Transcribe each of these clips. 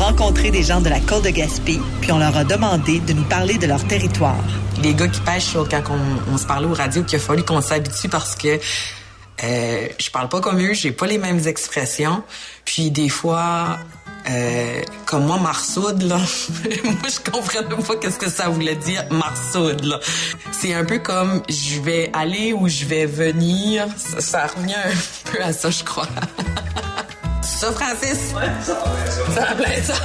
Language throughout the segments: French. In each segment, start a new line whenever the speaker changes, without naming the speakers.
rencontré des gens de la côte de Gaspé, puis on leur a demandé de nous parler de leur territoire.
Les gars qui pêchent, quand on se parlait aux radios, qu'il a fallu qu'on s'habitue parce que je parle pas comme eux, j'ai pas les mêmes expressions. Puis des fois, comme moi, marsoud, là, moi, je comprenais pas qu'est-ce que ça voulait dire, marsoud, là. C'est un peu comme je vais aller ou je vais venir. Ça revient un peu à ça, je crois. Ça, Francis? Ouais, ça plaît ça.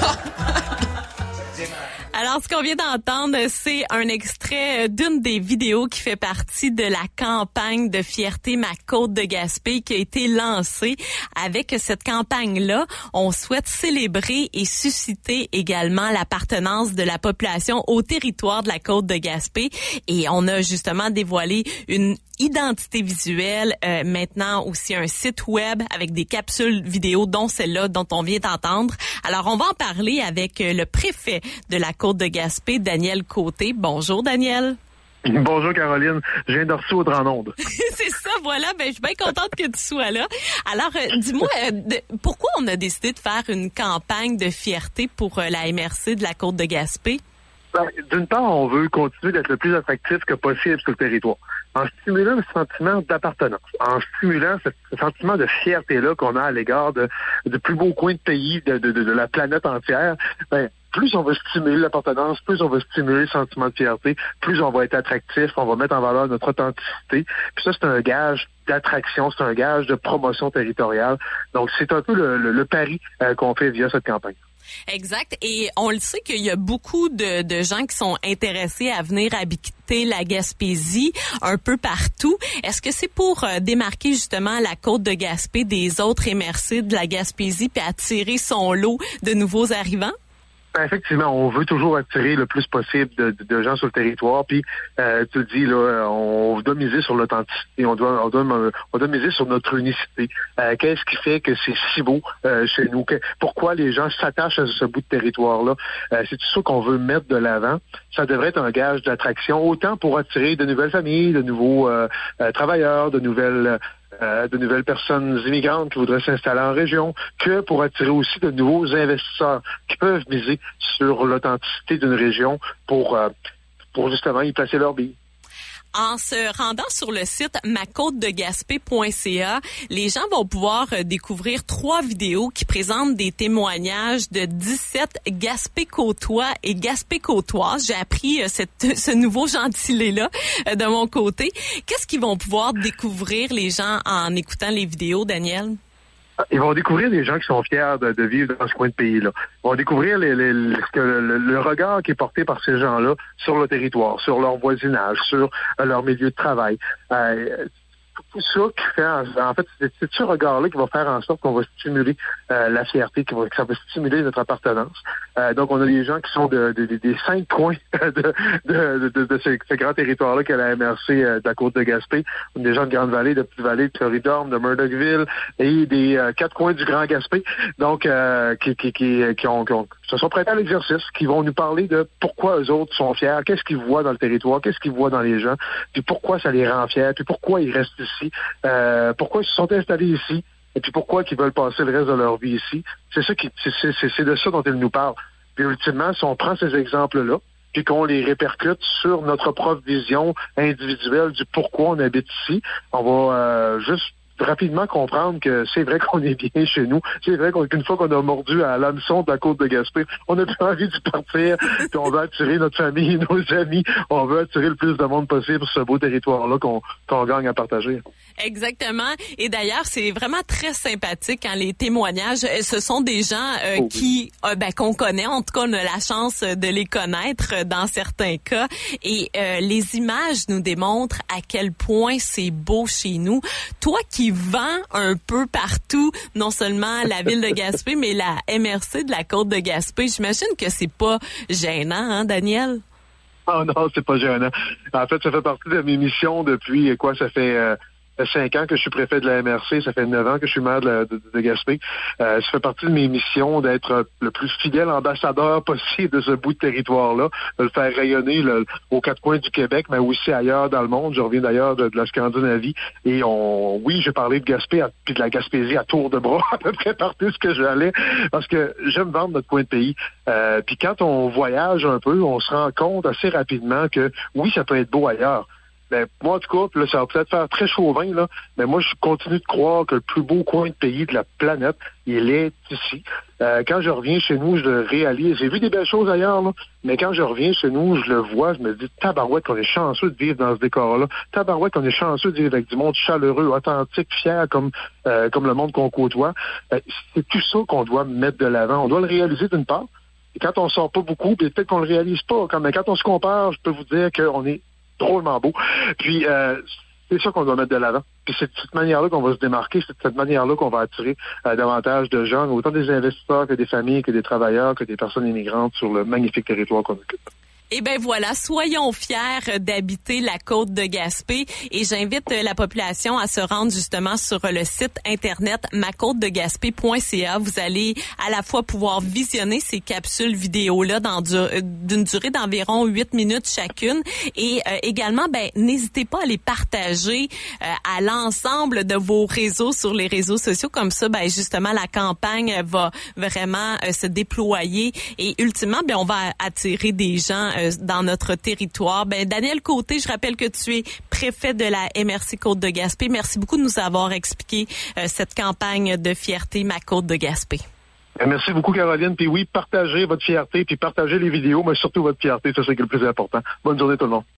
Alors, ce qu'on vient d'entendre, c'est un extrait d'une des vidéos qui fait partie de la campagne de Fierté ma côte de Gaspé qui a été lancée. Avec cette campagne-là, on souhaite célébrer et susciter également l'appartenance de la population au territoire de la côte de Gaspé. Et on a justement dévoilé une identité visuelle, maintenant aussi un site web avec des capsules vidéo dont celle-là dont on vient d'entendre. Alors, on va en parler avec le préfet de la côte de Gaspé, Daniel Côté. Bonjour, Daniel.
Bonjour, Caroline. Je viens de recevoir en onde.
C'est ça, voilà. Ben, je suis bien contente que tu sois là. Alors, dis-moi, pourquoi on a décidé de faire une campagne de fierté pour la MRC de la côte de Gaspé?
D'une part, on veut continuer d'être le plus attractif que possible sur le territoire, en stimulant le sentiment d'appartenance, en stimulant ce sentiment de fierté-là qu'on a à l'égard de plus beaux coins de pays, de la planète entière. Plus on va stimuler l'appartenance, plus on va stimuler le sentiment de fierté, plus on va être attractif, on va mettre en valeur notre authenticité. Puis ça, c'est un gage d'attraction, c'est un gage de promotion territoriale. Donc, c'est un peu le pari qu'on fait via cette campagne.
Exact. Et on le sait qu'il y a beaucoup de gens qui sont intéressés à venir habiter la Gaspésie un peu partout. Est-ce que c'est pour démarquer justement la côte de Gaspé des autres MRC de la Gaspésie puis attirer son lot de nouveaux arrivants?
Effectivement, on veut toujours attirer le plus possible de gens sur le territoire. Puis, tu le dis, là, on doit miser sur l'authenticité, on doit miser sur notre unicité. Qu'est-ce qui fait que c'est si beau chez nous? Pourquoi les gens s'attachent à ce bout de territoire-là? C'est tout ça qu'on veut mettre de l'avant. Ça devrait être un gage d'attraction, autant pour attirer de nouvelles familles, de nouveaux travailleurs, de nouvelles personnes immigrantes qui voudraient s'installer en région, que pour attirer aussi de nouveaux investisseurs qui peuvent miser sur l'authenticité d'une région pour justement y placer leur billes.
En se rendant sur le site macôtedegaspé.ca, les gens vont pouvoir découvrir 3 vidéos qui présentent des témoignages de 17 Gaspé-Côtois et Gaspé-Côtoises. J'ai appris ce nouveau gentilé-là de mon côté. Qu'est-ce qu'ils vont pouvoir découvrir, les gens, en écoutant les vidéos, Daniel?
Ils vont découvrir des gens qui sont fiers de vivre dans ce coin de pays-là. Ils vont découvrir le regard qui est porté par ces gens-là sur le territoire, sur leur voisinage, sur leur milieu de travail. Tout ça qui fait, en fait, c'est ce regard-là qui va faire en sorte qu'on va stimuler la fierté, que ça va stimuler notre appartenance. Donc, on a des gens qui sont des 5 coins de ce grand territoire-là qu'est la MRC de la côte de Gaspé. On a des gens de Grande-Vallée, de Petite-Vallée, de Floridorme, de Murdochville et des 4 coins du Grand Gaspé. Donc, qui se sont prêtés à l'exercice, qui vont nous parler de pourquoi eux autres sont fiers, qu'est-ce qu'ils voient dans le territoire, qu'est-ce qu'ils voient dans les gens, puis pourquoi ça les rend fiers, puis pourquoi ils restent ici, pourquoi ils se sont installés ici, et puis pourquoi ils veulent passer le reste de leur vie ici. C'est de ça dont ils nous parlent. Puis ultimement, si on prend ces exemples-là, puis qu'on les répercute sur notre propre vision individuelle du pourquoi on habite ici, on va juste rapidement comprendre que c'est vrai qu'on est bien chez nous. C'est vrai qu'une fois qu'on a mordu à l'hameçon de la côte de Gaspé, on n'a plus envie d'y partir, puis on veut attirer notre famille, nos amis, on veut attirer le plus de monde possible sur ce beau territoire-là qu'on gagne à partager.
Exactement. Et d'ailleurs, c'est vraiment très sympathique quand les témoignages, ce sont des gens qu'on connaît, en tout cas on a la chance de les connaître dans certains cas. Et les images nous démontrent à quel point c'est beau chez nous. Toi qui vends un peu partout, non seulement la ville de Gaspé, mais la MRC de la côte de Gaspé, j'imagine que c'est pas gênant, hein, Daniel?
Oh non, c'est pas gênant. En fait, ça fait partie de mes missions depuis, ça fait 5 ans que je suis préfet de la MRC, ça fait 9 ans que je suis maire de Gaspé. Ça fait partie de mes missions d'être le plus fidèle ambassadeur possible de ce bout de territoire-là, de le faire rayonner aux 4 coins du Québec, mais aussi ailleurs dans le monde. Je reviens d'ailleurs de la Scandinavie. Et oui, j'ai parlé de Gaspé puis de la Gaspésie à tour de bras, à peu près partout ce que j'allais, parce que j'aime vendre notre coin de pays. Puis quand on voyage un peu, on se rend compte assez rapidement que oui, ça peut être beau ailleurs. Mais moi, en tout cas, là, ça va peut-être faire très chauvin, là, mais moi, je continue de croire que le plus beau coin de pays de la planète, il est ici. Quand je reviens chez nous, je le réalise. J'ai vu des belles choses ailleurs, là, mais quand je reviens chez nous, je le vois, je me dis, tabarouette qu'on est chanceux de vivre dans ce décor-là. Tabarouette qu'on est chanceux de vivre avec du monde chaleureux, authentique, fier, comme le monde qu'on côtoie. C'est tout ça qu'on doit mettre de l'avant. On doit le réaliser d'une part. Et quand on sort pas beaucoup, peut-être qu'on le réalise pas. Mais quand on se compare, je peux vous dire qu'on est drôlement beau. Puis, c'est ça qu'on doit mettre de l'avant. Puis c'est de cette manière-là qu'on va se démarquer, c'est de cette manière-là qu'on va attirer davantage de gens, autant des investisseurs que des familles, que des travailleurs, que des personnes immigrantes sur le magnifique territoire qu'on occupe.
Eh ben voilà, soyons fiers d'habiter la côte de Gaspé et j'invite la population à se rendre justement sur le site internet macôtedegaspé.ca. Vous allez à la fois pouvoir visionner ces capsules vidéo-là d'une durée d'environ 8 minutes chacune et également, n'hésitez pas à les partager à l'ensemble de vos réseaux sur les réseaux sociaux. Comme ça, justement, la campagne va vraiment se déployer et ultimement, on va attirer des gens dans notre territoire. Daniel Côté, je rappelle que tu es préfet de la MRC Côte de Gaspé. Merci beaucoup de nous avoir expliqué cette campagne de fierté Ma Côte de Gaspé.
Merci beaucoup, Caroline. Puis oui, partagez votre fierté, puis partagez les vidéos, mais surtout votre fierté, ça c'est le plus important. Bonne journée tout le monde.